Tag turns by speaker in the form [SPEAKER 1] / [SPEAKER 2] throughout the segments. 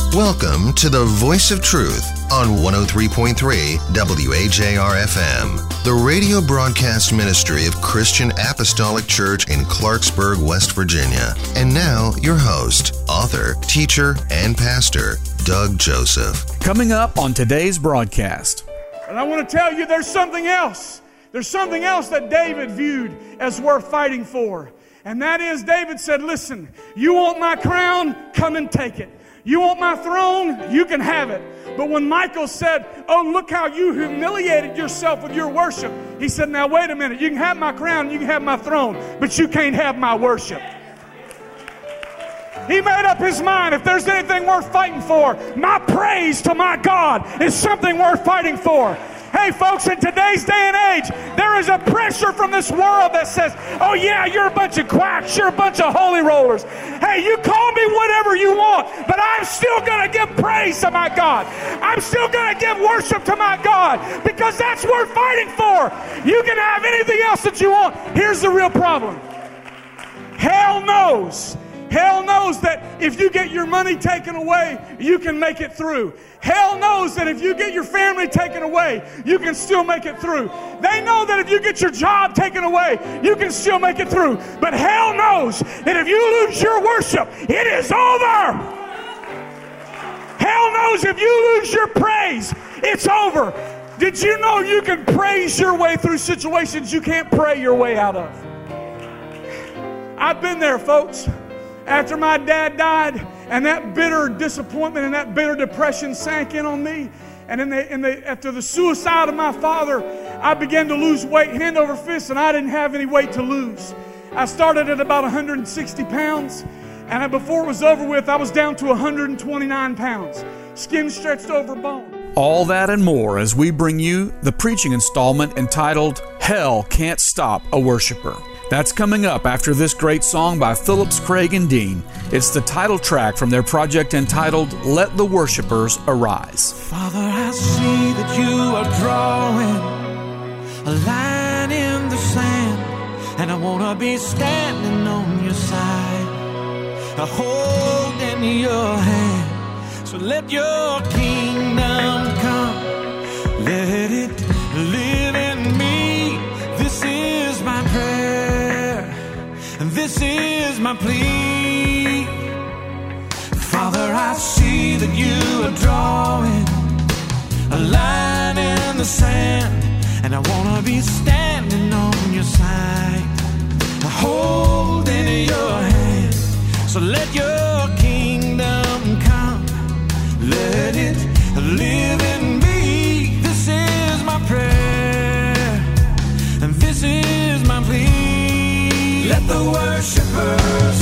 [SPEAKER 1] Welcome to the Voice of Truth on 103.3 WAJR-FM, the radio broadcast ministry of Christian Apostolic Church in Clarksburg, West Virginia. And now, your host, author, teacher, and pastor, Doug Joseph.
[SPEAKER 2] Coming up on today's broadcast.
[SPEAKER 3] And I want to tell you there's something else. There's something else that David viewed as worth fighting for. And that is, David said, listen, you want my crown? Come and take it. You want my throne? You can have it. But when Michal said, oh, look how you humiliated yourself with your worship, he said, now wait a minute. You can have my crown, you can have my throne, but you can't have my worship. He made up his mind, if there's anything worth fighting for, my praise to my God is something worth fighting for. Hey folks, in today's day and age, there is a pressure from this world that says, oh yeah, you're a bunch of quacks, you're a bunch of holy rollers. Hey, you call me whatever you want, but I'm still going to give praise to my God. I'm still going to give worship to my God, because that's worth fighting for. You can have anything else that you want. Here's the real problem. Hell knows that if you get your money taken away, you can make it through. Hell knows that if you get your family taken away, you can still make it through. They know that if you get your job taken away, you can still make it through. But hell knows that if you lose your worship, it is over. Hell knows if you lose your praise, it's over. Did you know you can praise your way through situations you can't pray your way out of? I've been there, folks. After my dad died, and that bitter disappointment and that bitter depression sank in on me, and after the suicide of my father, I began to lose weight hand over fist, and I didn't have any weight to lose. I started at about 160 pounds, and before it was over with, I was down to 129 pounds, skin stretched over bone.
[SPEAKER 2] All that and more as we bring you the preaching installment entitled, Hell Can't Stop a Worshiper. That's coming up after this great song by Phillips, Craig, and Dean. It's the title track from their project entitled, Let the Worshipers Arise.
[SPEAKER 4] Father, I see that you are drawing a line in the sand, and I want to be standing on your side, holding your hand. So let your kingdom come, let it live in me. This is my prayer, and this is my plea. Father, I see that you are drawing a line in the sand, and I want to be standing on your side, holding your hand. So let your kingdom come, let it live in me. This is my prayer, and this is my plea. Let the worshipers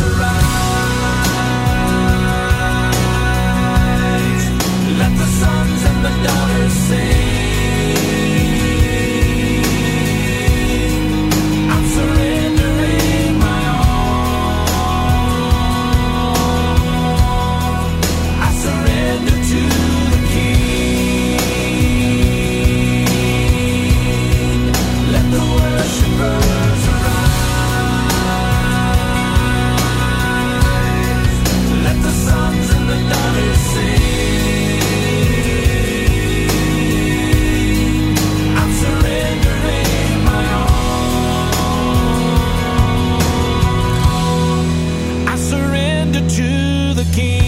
[SPEAKER 4] arise. Let the sons and the daughters sing. I'm surrendering my all. I surrender to the King. Let the worshipers arise. Let the sons and the daughters sing. I'm surrendering my all. I surrender to the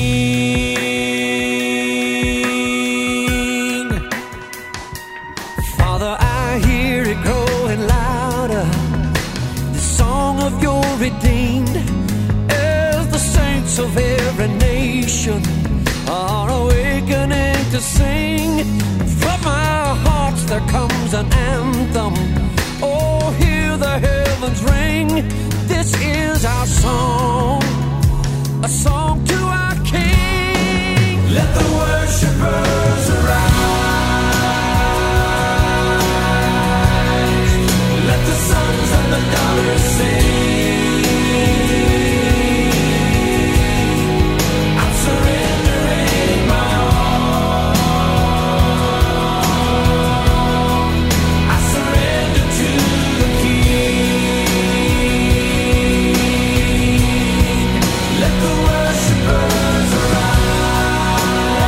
[SPEAKER 4] King. Father, I hear it growing louder, the song of your redeemed, as the saints of every nation are awakening to sing. From our hearts there comes an anthem. Oh, hear the heavens ring. This is our song, a song to our King. Let the worshipers arise. Let the sons and the daughters sing. I'm surrendering my all. I surrender to the King. Let the worshipers arise.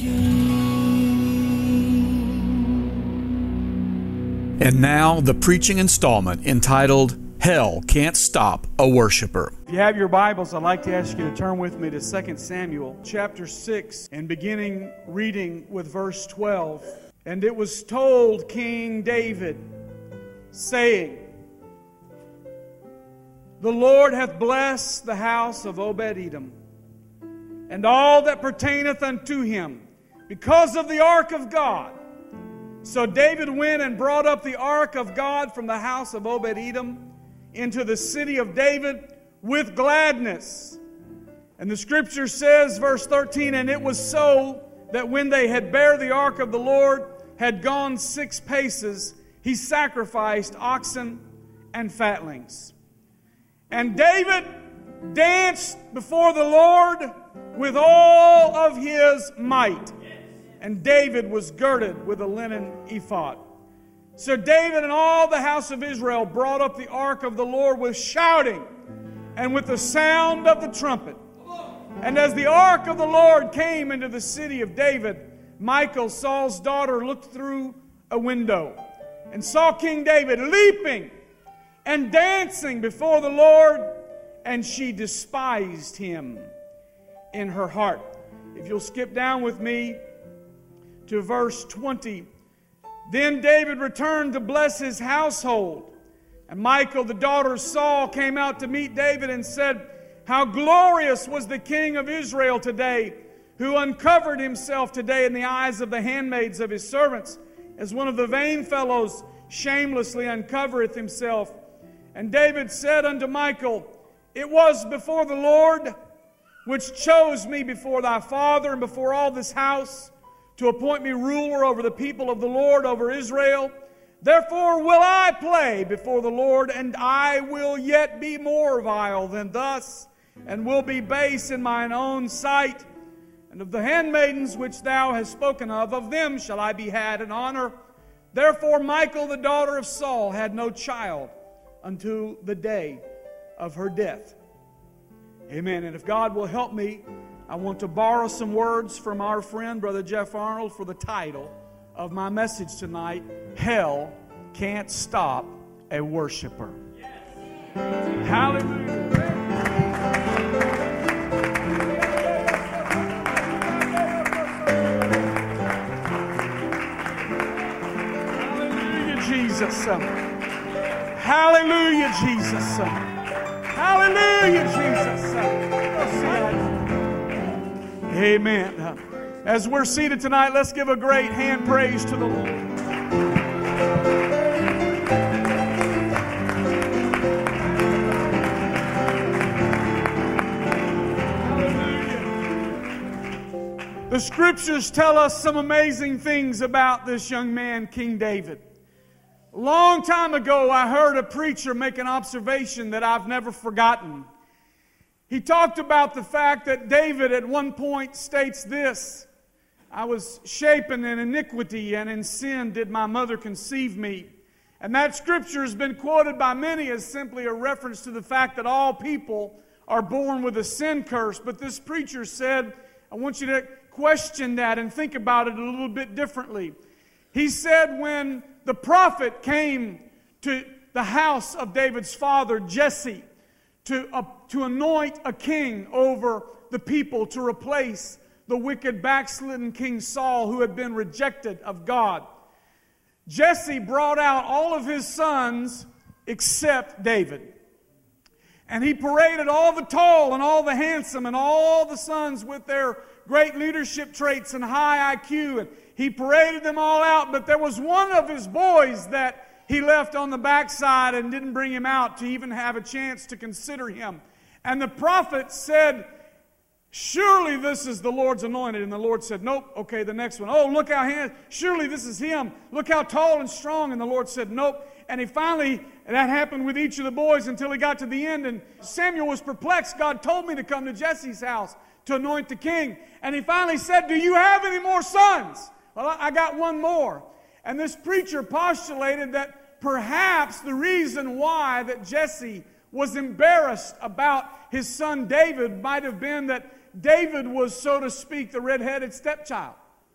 [SPEAKER 2] And now, the preaching installment entitled, Hell Can't Stop a Worshiper.
[SPEAKER 3] If you have your Bibles, I'd like to ask you to turn with me to 2 Samuel chapter 6 and beginning reading with verse 12. And it was told King David, saying, The Lord hath blessed the house of Obed-Edom, and all that pertaineth unto him, because of the ark of God. So David went and brought up the ark of God from the house of Obed-Edom into the city of David with gladness. And the scripture says, verse 13, And it was so that when they had bare the ark of the Lord, had gone 6 paces, he sacrificed oxen and fatlings. And David danced before the Lord with all of his might. And David was girded with a linen ephod. So David and all the house of Israel brought up the ark of the Lord with shouting and with the sound of the trumpet. And as the ark of the Lord came into the city of David, Michal, Saul's daughter, looked through a window and saw King David leaping and dancing before the Lord, and she despised him in her heart. If you'll skip down with me to verse 20. Then David returned to bless his household. And Michal, the daughter of Saul, came out to meet David and said, How glorious was the king of Israel today, who uncovered himself today in the eyes of the handmaids of his servants, as one of the vain fellows shamelessly uncovereth himself. And David said unto Michal, It was before the Lord, which chose me before thy father and before all this house, to appoint me ruler over the people of the Lord, over Israel. Therefore will I play before the Lord, and I will yet be more vile than thus, and will be base in mine own sight. And of the handmaidens which thou hast spoken of them shall I be had in honor. Therefore Michal, the daughter of Saul, had no child unto the day of her death. Amen. And if God will help me, I want to borrow some words from our friend, Brother Jeff Arnold, for the title of my message tonight, Hell Can't Stop a Worshiper. Yes. Hallelujah. Hallelujah, Jesus. Hallelujah, Jesus. Hallelujah, Jesus. Amen. As we're seated tonight, let's give a great hand praise to the Lord. Hallelujah. The scriptures tell us some amazing things about this young man, King David. A long time ago, I heard a preacher make an observation that I've never forgotten. He talked about the fact that David at one point states this, I was shapen in iniquity, and in sin did my mother conceive me. And that scripture has been quoted by many as simply a reference to the fact that all people are born with a sin curse. But this preacher said, I want you to question that and think about it a little bit differently. He said when the prophet came to the house of David's father, Jesse, to anoint a king over the people to replace the wicked backslidden King Saul, who had been rejected of God. Jesse brought out all of his sons except David. And he paraded all the tall and all the handsome and all the sons with their great leadership traits and high IQ. And he paraded them all out, but there was one of his boys that he left on the backside and didn't bring him out to even have a chance to consider him. And the prophet said, surely this is the Lord's anointed. And the Lord said, nope. Okay, the next one. Oh, look how handsome. Surely this is him. Look how tall and strong. And the Lord said, nope. And that happened with each of the boys until he got to the end. And Samuel was perplexed. God told me to come to Jesse's house to anoint the king. And he finally said, do you have any more sons? Well, I got one more. And this preacher postulated that perhaps the reason why that Jesse was embarrassed about his son David might have been that David was, so to speak, the red-headed stepchild.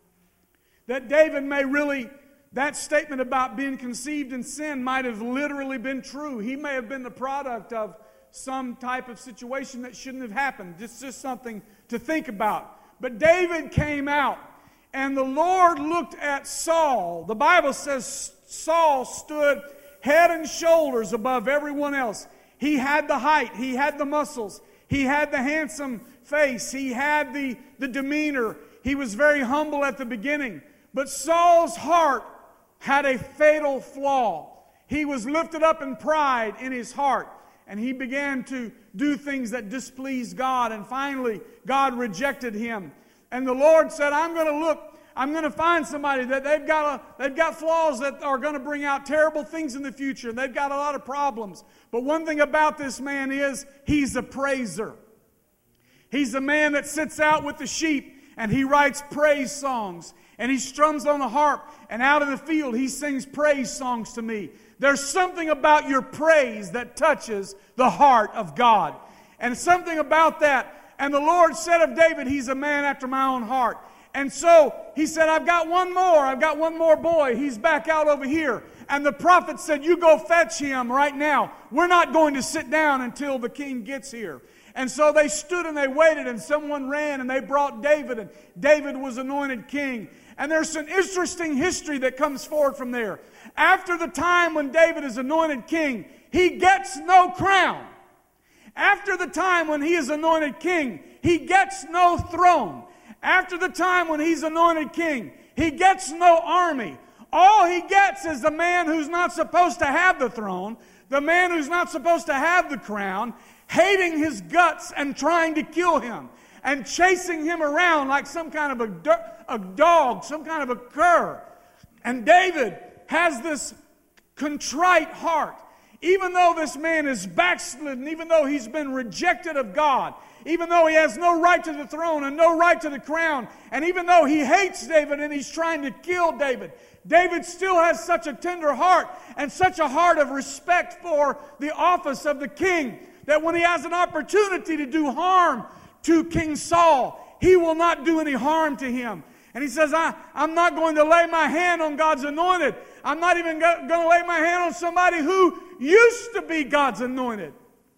[SPEAKER 3] that David may really, that statement about being conceived in sin might have literally been true. He may have been the product of some type of situation that shouldn't have happened. It's just something to think about. But David came out, and the Lord looked at Saul. The Bible says Saul stood head and shoulders above everyone else. He had the height, he had the muscles, he had the handsome face, he had the demeanor. He was very humble at the beginning. But Saul's heart had a fatal flaw. He was lifted up in pride in his heart, and he began to do things that displeased God, and finally God rejected him. And the Lord said, I'm going to find somebody that they've got flaws that are going to bring out terrible things in the future, and they've got a lot of problems. But one thing about this man is he's a praiser. He's a man that sits out with the sheep and he writes praise songs, and he strums on the harp, and out in the field he sings praise songs to me. There's something about your praise that touches the heart of God, and something about that. And the Lord said of David, he's a man after my own heart. And so he said, I've got one more boy. He's back out over here. And the prophet said, you go fetch him right now. We're not going to sit down until the king gets here. And so they stood and they waited, and someone ran and they brought David, and David was anointed king. And there's some interesting history that comes forward from there. After the time when David is anointed king, he gets no crown. After the time when he is anointed king, he gets no throne. After the time when he's anointed king, he gets no army. All he gets is the man who's not supposed to have the throne, the man who's not supposed to have the crown, hating his guts and trying to kill him, and chasing him around like some kind of a dog, some kind of a cur. And David has this contrite heart. Even though this man is backslidden, even though he's been rejected of God, even though he has no right to the throne and no right to the crown, and even though he hates David and he's trying to kill David, David still has such a tender heart and such a heart of respect for the office of the king that when he has an opportunity to do harm to King Saul, he will not do any harm to him. And he says, I'm not going to lay my hand on God's anointed. I'm not even going to lay my hand on somebody who used to be God's anointed.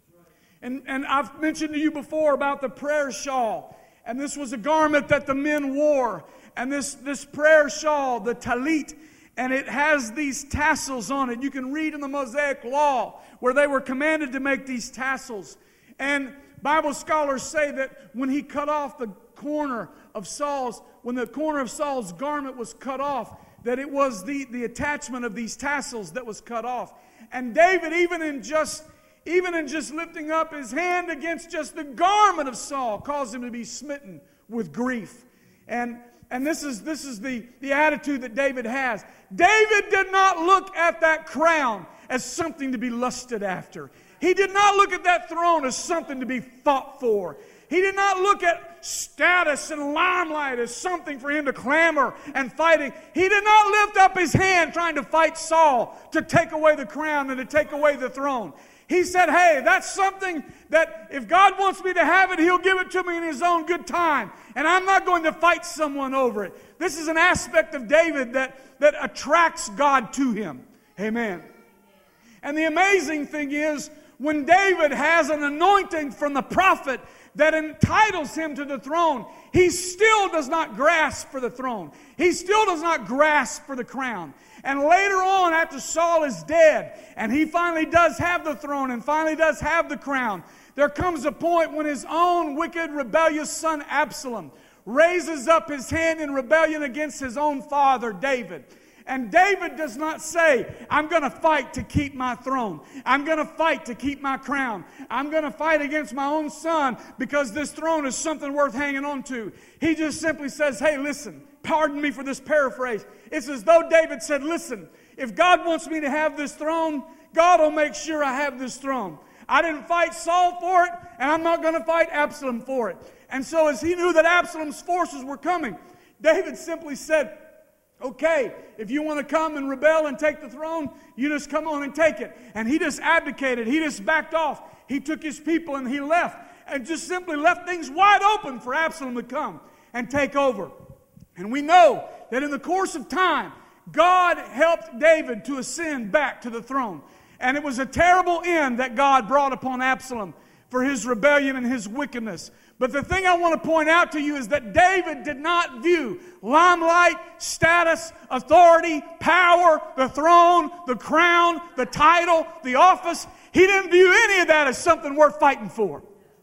[SPEAKER 3] And I've mentioned to you before about the prayer shawl. And this was a garment that the men wore. And this prayer shawl, the talit, and it has these tassels on it. You can read in the Mosaic Law where they were commanded to make these tassels. And Bible scholars say that when he cut off the corner of Saul's, when the corner of Saul's garment was cut off, that it was the attachment of these tassels that was cut off. And David, even in just lifting up his hand against just the garment of Saul, caused him to be smitten with grief. And this is the attitude that David has. David did not look at that crown as something to be lusted after. He did not look at that throne as something to be fought for. He did not look at status and limelight as something for him to clamor and fighting. He did not lift up his hand trying to fight Saul to take away the crown and to take away the throne. He said, hey, that's something that if God wants me to have it, He'll give it to me in His own good time. And I'm not going to fight someone over it. This is an aspect of David that attracts God to him. Amen. And the amazing thing is, when David has an anointing from the prophet that entitles him to the throne, he still does not grasp for the throne. He still does not grasp for the crown. And later on, after Saul is dead, and he finally does have the throne and finally does have the crown, there comes a point when his own wicked, rebellious son Absalom raises up his hand in rebellion against his own father, David. And David does not say, I'm going to fight to keep my throne. I'm going to fight to keep my crown. I'm going to fight against my own son because this throne is something worth hanging on to. He just simply says, hey, listen, pardon me for this paraphrase. It's as though David said, listen, if God wants me to have this throne, God will make sure I have this throne. I didn't fight Saul for it, and I'm not going to fight Absalom for it. And so as he knew that Absalom's forces were coming, David simply said, okay, if you want to come and rebel and take the throne, you just come on and take it. And he just abdicated. He just backed off. He took his people and he left. And just simply left things wide open for Absalom to come and take over. And we know that in the course of time, God helped David to ascend back to the throne. And it was a terrible end that God brought upon Absalom for his rebellion and his wickedness. But the thing I want to point out to you is that David did not view limelight, status, authority, power, the throne, the crown, the title, the office. He didn't view any of that as something worth fighting for.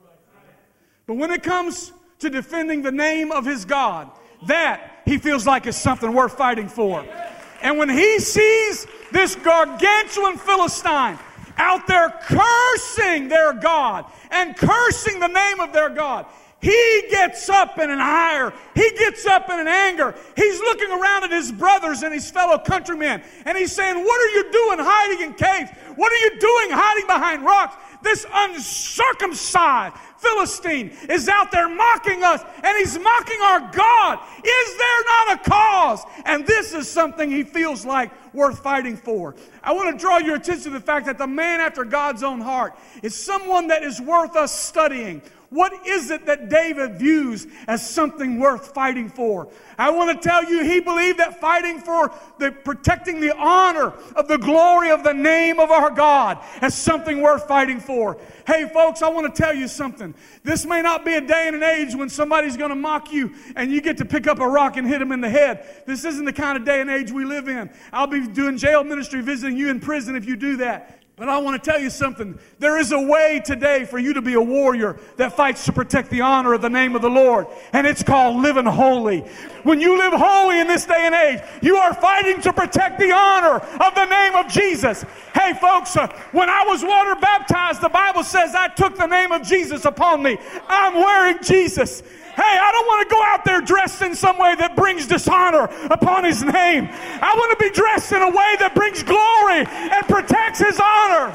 [SPEAKER 3] But when it comes to defending the name of his God, that he feels like is something worth fighting for. And when he sees this gargantuan Philistine out there cursing their God and cursing the name of their God, he gets up in an ire. He gets up in an anger. He's looking around at his brothers and his fellow countrymen, and he's saying, what are you doing hiding in caves? What are you doing hiding behind rocks? This uncircumcised Philistine is out there mocking us, and he's mocking our God. Is there not a cause? And this is something he feels like worth fighting for. I want to draw your attention to the fact that the man after God's own heart is someone that is worth us studying. What is it that David views as something worth fighting for? I want to tell you, he believed that fighting for protecting the honor of the glory of the name of our God as something worth fighting for. Hey, folks, I want to tell you something. This may not be a day and an age when somebody's going to mock you and you get to pick up a rock and hit them in the head. This isn't the kind of day and age we live in. I'll be doing jail ministry, visiting you in prison if you do that. But I want to tell you something. There is a way today for you to be a warrior that fights to protect the honor of the name of the Lord. And it's called living holy. When you live holy in this day and age, you are fighting to protect the honor of the name of Jesus. Hey, folks, when I was water baptized, the Bible says I took the name of Jesus upon me. I'm wearing Jesus. Hey, I don't want to go out there dressed in some way that brings dishonor upon His name. I want to be dressed in a way that brings glory and protects His honor.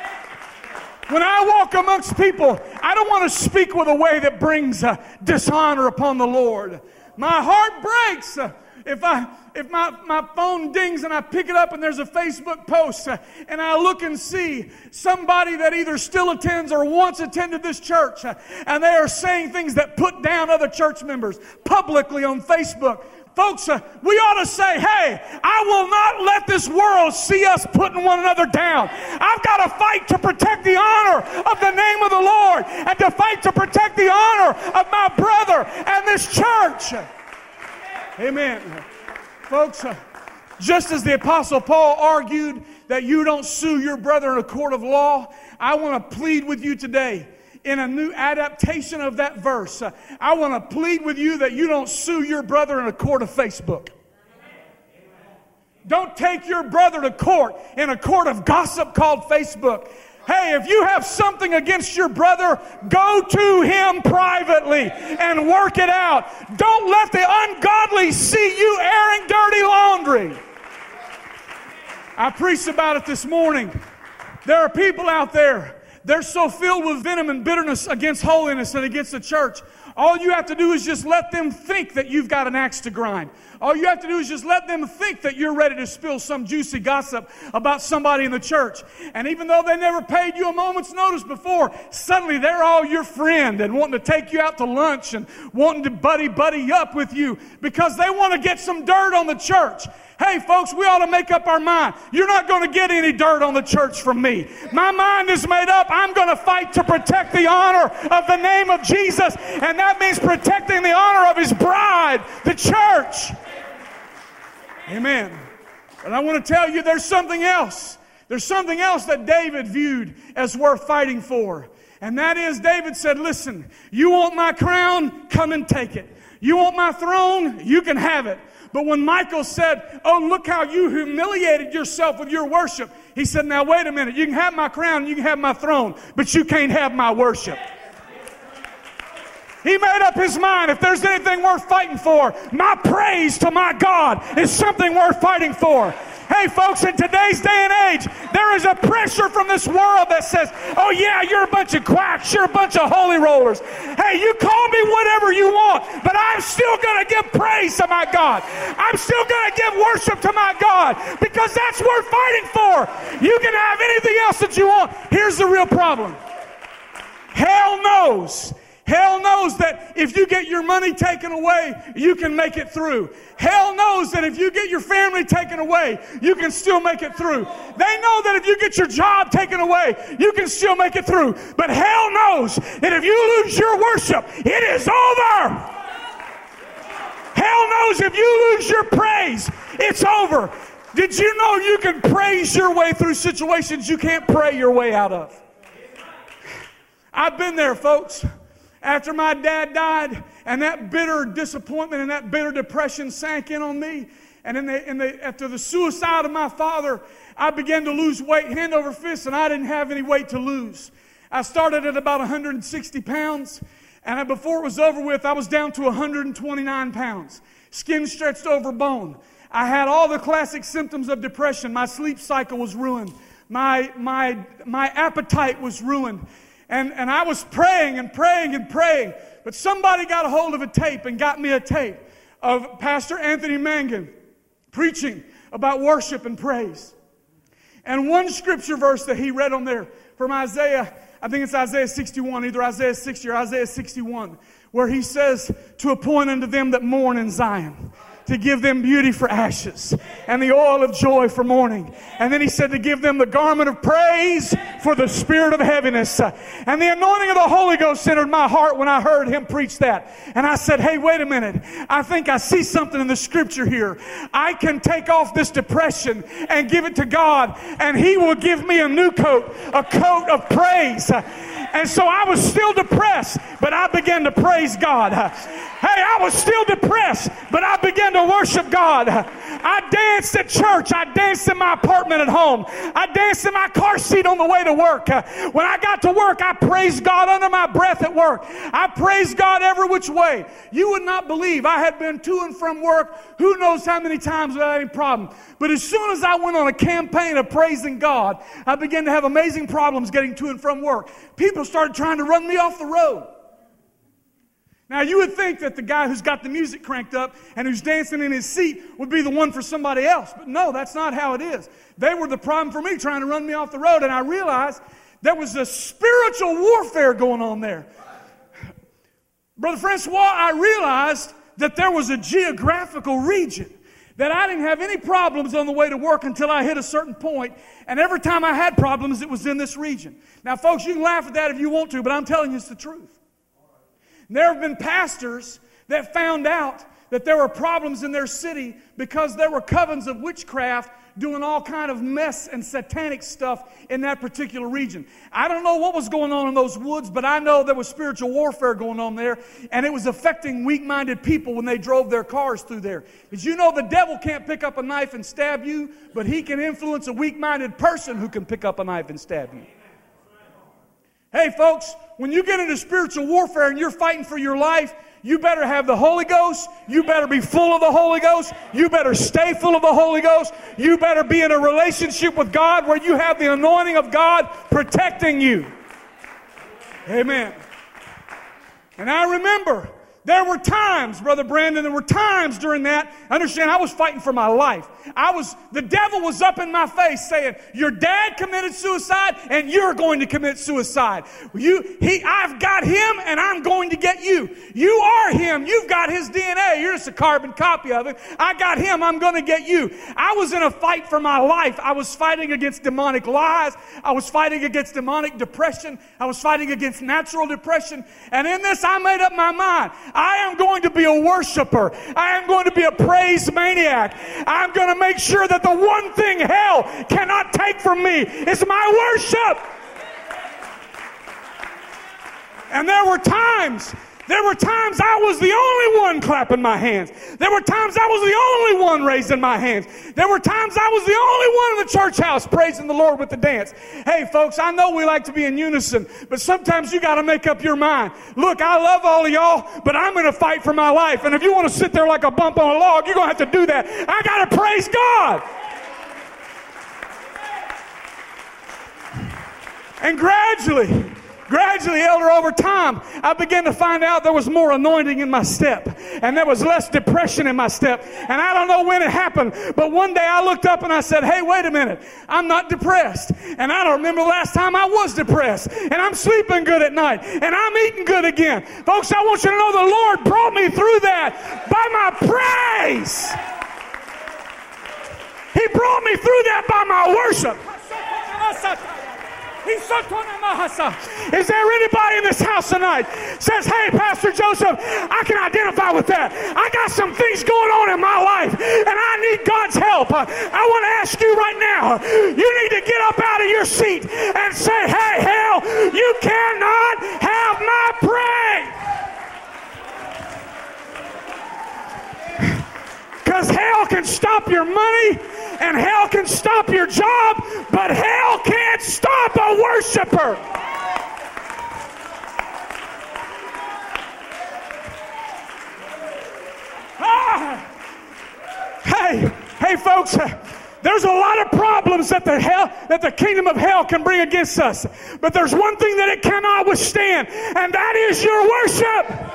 [SPEAKER 3] When I walk amongst people, I don't want to speak with a way that brings dishonor upon the Lord. My heart breaks if my phone dings and I pick it up and there's a Facebook post and I look and see somebody that either still attends or once attended this church and they are saying things that put down other church members publicly on Facebook. Folks, we ought to say, hey, I will not let this world see us putting one another down. I've got to fight to protect the honor of the name of the Lord and to fight to protect the honor of my brother and this church. Amen. Folks, just as the Apostle Paul argued that you don't sue your brother in a court of law, I want to plead with you today in a new adaptation of that verse. I want to plead with you that you don't sue your brother in a court of Facebook. Don't take your brother to court in a court of gossip called Facebook. Hey, if you have something against your brother, go to him privately and work it out. Don't let the ungodly see you airing dirty laundry. I preached about it this morning. There are people out there, they're so filled with venom and bitterness against holiness and against the church. All you have to do is just let them think that you've got an axe to grind. All you have to do is just let them think that you're ready to spill some juicy gossip about somebody in the church. And even though they never paid you a moment's notice before, suddenly they're all your friend and wanting to take you out to lunch and wanting to buddy up with you because they want to get some dirt on the church. Hey, folks, we ought to make up our mind. You're not going to get any dirt on the church from me. My mind is made up. I'm going to fight to protect the honor of the name of Jesus, and that means protecting the honor of His bride, the church. Amen. But I want to tell you there's something else. There's something else that David viewed as worth fighting for. And that is, David said, listen, you want my crown? Come and take it. You want my throne? You can have it. But when Michal said, oh, look how you humiliated yourself with your worship, he said, now wait a minute. You can have my crown, you can have my throne, but you can't have my worship. He made up his mind, if there's anything worth fighting for, my praise to my God is something worth fighting for. Hey, folks, in today's day and age, there is a pressure from this world that says, oh, yeah, you're a bunch of quacks. You're a bunch of holy rollers. Hey, you call me whatever you want, but I'm still going to give praise to my God. I'm still going to give worship to my God because that's worth fighting for. You can have anything else that you want. Here's the real problem. Hell knows Hell knows that if you get your money taken away, you can make it through. Hell knows that if you get your family taken away, you can still make it through. They know that if you get your job taken away, you can still make it through. But hell knows that if you lose your worship, it is over. Hell knows if you lose your praise, it's over. Did you know you can praise your way through situations you can't pray your way out of? I've been there, folks. After my dad died and that bitter disappointment and that bitter depression sank in on me, and after the suicide of my father, I began to lose weight hand over fist, and I didn't have any weight to lose. I started at about 160 pounds, and before it was over with, I was down to 129 pounds. Skin stretched over bone. I had all the classic symptoms of depression. My sleep cycle was ruined. My appetite was ruined. And I was praying and praying and praying. But somebody got a hold of a tape and got me a tape of Pastor Anthony Mangun preaching about worship and praise. And one scripture verse that he read on there from Isaiah, I think it's Isaiah 61, either Isaiah 60 or Isaiah 61, where he says, to appoint unto them that mourn in Zion, to give them beauty for ashes and the oil of joy for mourning. And then he said to give them the garment of praise for the spirit of heaviness. And the anointing of the Holy Ghost entered my heart when I heard him preach that. And I said, hey, wait a minute. I think I see something in the scripture here. I can take off this depression and give it to God, and he will give me a new coat, a coat of praise. And so I was still depressed, but I began to praise God. Hey, I was still depressed, but I began to worship God. I danced at church. I danced in my apartment at home. I danced in my car seat on the way to work. When I got to work, I praised God under my breath at work. I praised God every which way. You would not believe I had been to and from work who knows how many times without any problem. But as soon as I went on a campaign of praising God, I began to have amazing problems getting to and from work. People started trying to run me off the road. Now, you would think that the guy who's got the music cranked up and who's dancing in his seat would be the one for somebody else. But no, that's not how it is. They were the problem for me, trying to run me off the road. And I realized there was a spiritual warfare going on there. Brother Francois, I realized that there was a geographical region that I didn't have any problems on the way to work until I hit a certain point. And every time I had problems, it was in this region. Now, folks, you can laugh at that if you want to, but I'm telling you it's the truth. There have been pastors that found out that there were problems in their city because there were covens of witchcraft doing all kind of mess and satanic stuff in that particular region. I don't know what was going on in those woods, but I know there was spiritual warfare going on there, and it was affecting weak-minded people when they drove their cars through there. Did you know the devil can't pick up a knife and stab you, but he can influence a weak-minded person who can pick up a knife and stab you? Hey, folks, when you get into spiritual warfare and you're fighting for your life, you better have the Holy Ghost. You better be full of the Holy Ghost. You better stay full of the Holy Ghost. You better be in a relationship with God where you have the anointing of God protecting you. Amen. And I remember there were times, Brother Brandon, there were times during that, understand, I was fighting for my life. The devil was up in my face saying, your dad committed suicide and you're going to commit suicide. I've got him and I'm going to get you. You are him. You've got his DNA. You're just a carbon copy of it. I got him. I'm going to get you. I was in a fight for my life. I was fighting against demonic lies. I was fighting against demonic depression. I was fighting against natural depression. And in this, I made up my mind. I am going to be a worshiper. I am going to be a praise maniac. I'm going to make sure that the one thing hell cannot take from me is my worship. And there were times I was the only one clapping my hands. There were times I was the only one raising my hands. There were times I was the only one in the church house praising the Lord with the dance. Hey, folks, I know we like to be in unison, but sometimes you got to make up your mind. Look, I love all of y'all, but I'm going to fight for my life. And if you want to sit there like a bump on a log, you're going to have to do that. I got to praise God. And Gradually, Elder, over time, I began to find out there was more anointing in my step, and there was less depression in my step. And I don't know when it happened, but one day I looked up and I said, hey, wait a minute, I'm not depressed. And I don't remember the last time I was depressed. And I'm sleeping good at night, and I'm eating good again. Folks, I want you to know the Lord brought me through that by my praise. He brought me through that by my worship. Is there anybody in this house tonight says, hey, Pastor Joseph, I can identify with that. I got some things going on in my life, and I need God's help. I want to ask you right now, you need to get up out of your seat and say, hey, hell, you cannot have my praise. Because hell can stop your money, and hell can stop your job, but hell can't stop a worshiper. Hey, folks, there's a lot of problems that the kingdom of hell can bring against us, but there's one thing that it cannot withstand, and that is your worship.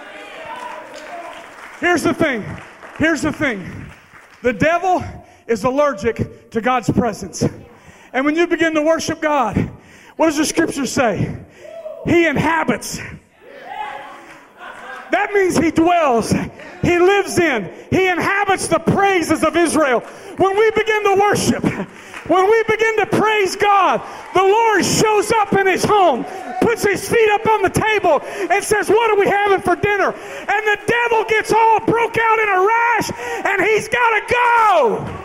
[SPEAKER 3] Here's the thing. The devil is allergic to God's presence. And when you begin to worship God, what does the scripture say? He inhabits. That means he dwells. He lives in. He inhabits the praises of Israel. When we begin to worship, when we begin to praise God, the Lord shows up in his home, puts his feet up on the table, and says, what are we having for dinner? And the devil gets all broke out in a rash, and he's got to go.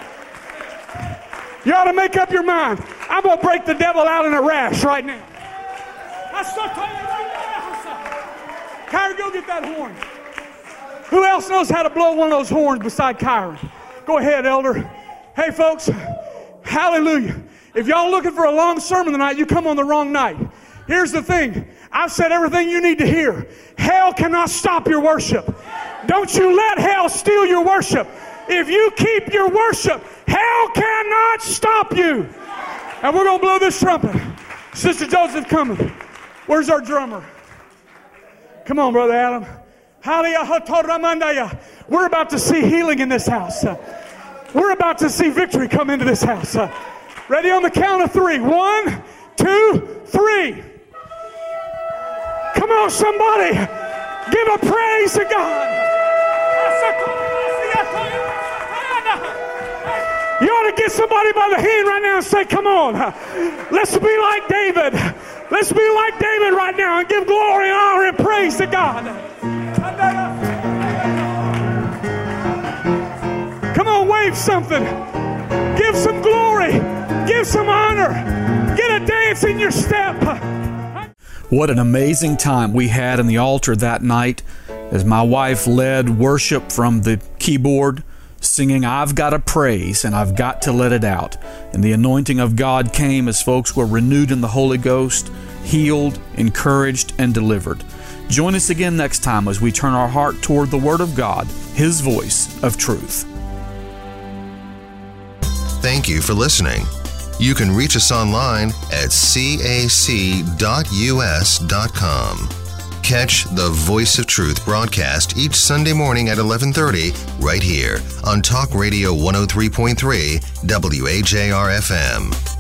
[SPEAKER 3] You ought to make up your mind. I'm going to break the devil out in a rash right now. Kyron, go get that horn. Who else knows how to blow one of those horns beside Kyron? Go ahead, Elder. Hey, folks, hallelujah. If y'all looking for a long sermon tonight, you come on the wrong night. Here's the thing. I've said everything you need to hear. Hell cannot stop your worship. Don't you let hell steal your worship. If you keep your worship, hell cannot stop you. And we're going to blow this trumpet. Sister Joseph coming. Where's our drummer? Come on, Brother Adam. We're about to see healing in this house. We're about to see victory come into this house. Ready on the count of 3. 1, 2, 3. Come on, somebody. Give a praise to God. You ought to get somebody by the hand right now and say, come on. Let's be like David. Let's be like David right now and give glory and honor and praise to God. Come on, wave something. Give some glory. Give some honor. Get a dance in your step.
[SPEAKER 2] What an amazing time we had in the altar that night as my wife led worship from the keyboard, singing, I've got to praise and I've got to let it out. And the anointing of God came as folks were renewed in the Holy Ghost, healed, encouraged, and delivered. Join us again next time as we turn our heart toward the Word of God, His voice of truth.
[SPEAKER 1] Thank you for listening. You can reach us online at cac.us.com. Catch the Voice of Truth broadcast each Sunday morning at 11:30 right here on Talk Radio 103.3 WAJR FM.